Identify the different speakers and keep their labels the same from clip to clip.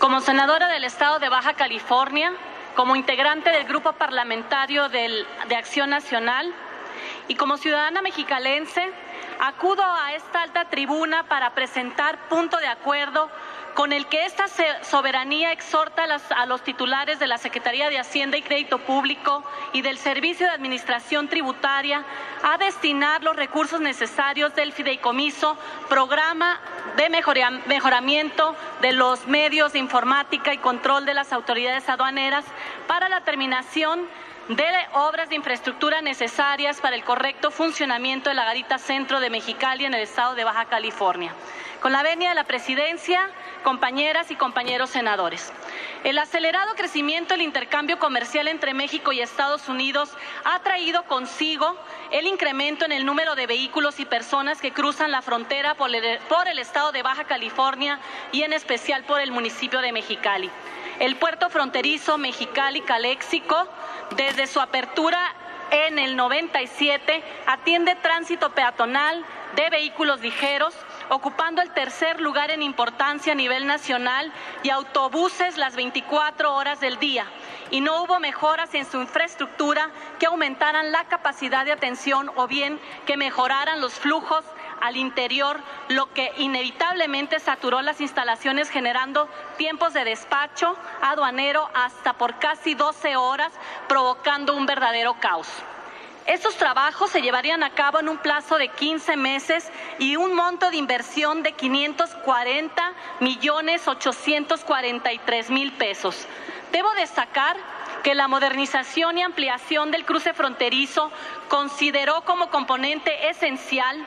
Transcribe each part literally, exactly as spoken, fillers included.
Speaker 1: Como senadora del Estado de Baja California, como integrante del Grupo Parlamentario del, de Acción Nacional y como ciudadana mexicalense, acudo a esta alta tribuna para presentar punto de acuerdo con el que esta soberanía exhorta a, las, a los titulares de la Secretaría de Hacienda y Crédito Público y del Servicio de Administración Tributaria a destinar los recursos necesarios del fideicomiso Programa de Mejoramiento de los Medios de Informática y Control de las Autoridades Aduaneras para la terminación de obras de infraestructura necesarias para el correcto funcionamiento de la Garita Centro de Mexicali en el estado de Baja California. Con la venia de la Presidencia, compañeras y compañeros senadores. El acelerado crecimiento del intercambio comercial entre México y Estados Unidos ha traído consigo el incremento en el número de vehículos y personas que cruzan la frontera por el, por el estado de Baja California y en especial por el municipio de Mexicali. El puerto fronterizo Mexicali-Caléxico, desde su apertura en el noventa y siete, atiende tránsito peatonal de vehículos ligeros, ocupando el tercer lugar en importancia a nivel nacional, y autobuses las veinticuatro horas del día. Y no hubo mejoras en su infraestructura que aumentaran la capacidad de atención o bien que mejoraran los flujos al interior, lo que inevitablemente saturó las instalaciones, generando tiempos de despacho aduanero hasta por casi doce horas, provocando un verdadero caos. Estos trabajos se llevarían a cabo en un plazo de quince meses y un monto de inversión de quinientos cuarenta millones ochocientos cuarenta y tres mil pesos. Debo destacar que la modernización y ampliación del cruce fronterizo consideró como componente esencial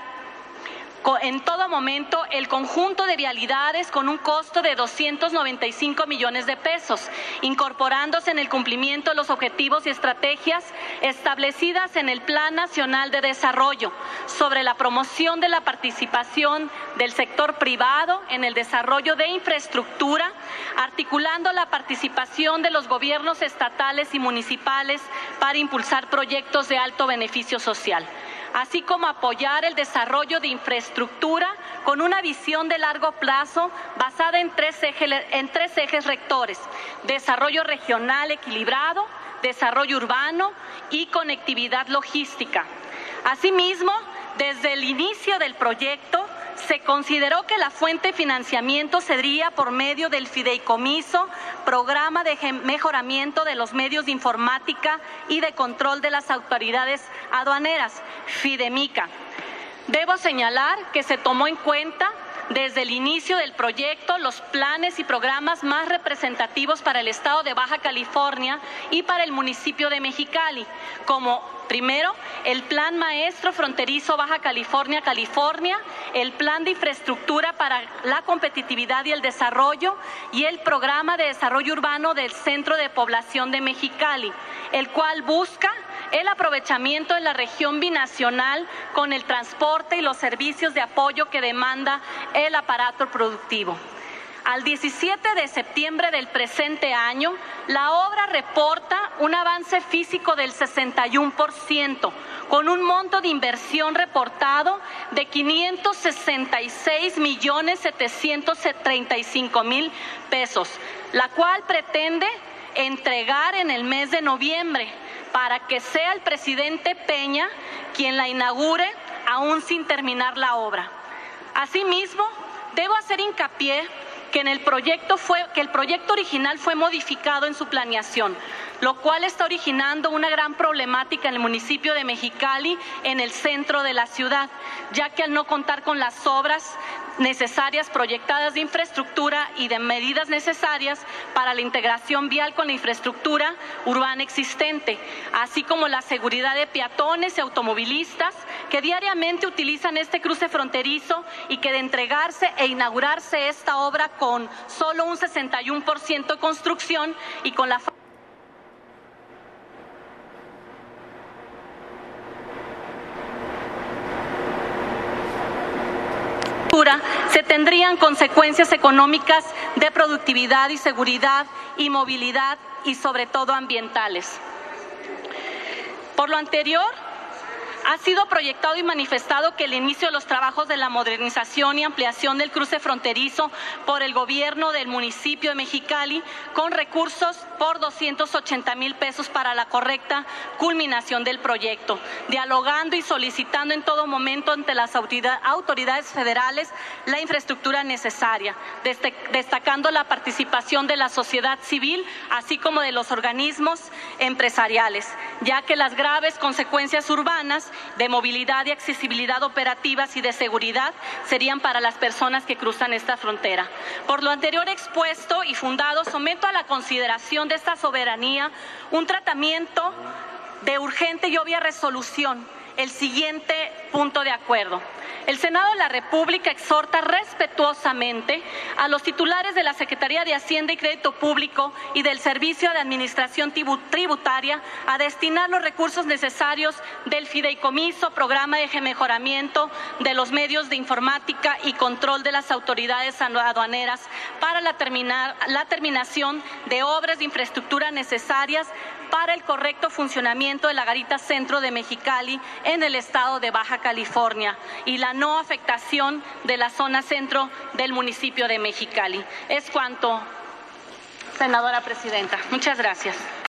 Speaker 1: en todo momento el conjunto de vialidades con un costo de doscientos noventa y cinco millones de pesos, incorporándose en el cumplimiento de los objetivos y estrategias establecidas en el Plan Nacional de Desarrollo sobre la promoción de la participación del sector privado en el desarrollo de infraestructura, articulando la participación de los gobiernos estatales y municipales para impulsar proyectos de alto beneficio social, así como apoyar el desarrollo de infraestructura con una visión de largo plazo basada en tres ejes, en tres ejes rectores: desarrollo regional equilibrado, desarrollo urbano y conectividad logística. Asimismo, desde el inicio del proyecto, se consideró que la fuente de financiamiento sería por medio del fideicomiso Programa de Mejoramiento de los Medios de Informática y de Control de las Autoridades Aduaneras, FIDEMICA. Debo señalar que se tomó en cuenta desde el inicio del proyecto los planes y programas más representativos para el estado de Baja California y para el municipio de Mexicali, como primero, el Plan Maestro Fronterizo Baja California-California, el Plan de Infraestructura para la Competitividad y el Desarrollo y el Programa de Desarrollo Urbano del Centro de Población de Mexicali, el cual busca el aprovechamiento de la región binacional con el transporte y los servicios de apoyo que demanda el aparato productivo. Al diecisiete de septiembre del presente año, la obra reporta un avance físico del sesenta y uno por ciento, con un monto de inversión reportado de quinientos sesenta y seis millones setecientos treinta y cinco mil pesos, la cual pretende entregar en el mes de noviembre para que sea el presidente Peña quien la inaugure, aún sin terminar la obra. Asimismo, debo hacer hincapié que en el proyecto fue que el proyecto original fue modificado en su planeación, lo cual está originando una gran problemática en el municipio de Mexicali, en el centro de la ciudad, ya que al no contar con las obras necesarias proyectadas de infraestructura y de medidas necesarias para la integración vial con la infraestructura urbana existente, así como la seguridad de peatones y automovilistas que diariamente utilizan este cruce fronterizo, y que de entregarse e inaugurarse esta obra con solo un sesenta y uno por ciento de construcción y con la se tendrían consecuencias económicas de productividad y seguridad y movilidad y sobre todo ambientales. Por lo anterior, Ha sido proyectado y manifestado que el inicio de los trabajos de la modernización y ampliación del cruce fronterizo por el gobierno del municipio de Mexicali con recursos por doscientos ochenta mil pesos para la correcta culminación del proyecto, dialogando y solicitando en todo momento ante las autoridades federales la infraestructura necesaria, destacando la participación de la sociedad civil, así como de los organismos empresariales, ya que las graves consecuencias urbanas de movilidad y accesibilidad operativas y de seguridad serían para las personas que cruzan esta frontera. Por lo anterior expuesto y fundado, someto a la consideración de esta soberanía un tratamiento de urgente y obvia resolución. El siguiente punto de acuerdo. El Senado de la República exhorta respetuosamente a los titulares de la Secretaría de Hacienda y Crédito Público y del Servicio de Administración Tributaria a destinar los recursos necesarios del fideicomiso, programa de mejoramiento de los medios de informática y control de las autoridades aduaneras para la, terminar, la terminación de obras de infraestructura necesarias para el correcto funcionamiento de la Garita Centro de Mexicali en el estado de Baja California y la no afectación de la zona centro del municipio de Mexicali. Es cuanto, senadora presidenta. Muchas gracias.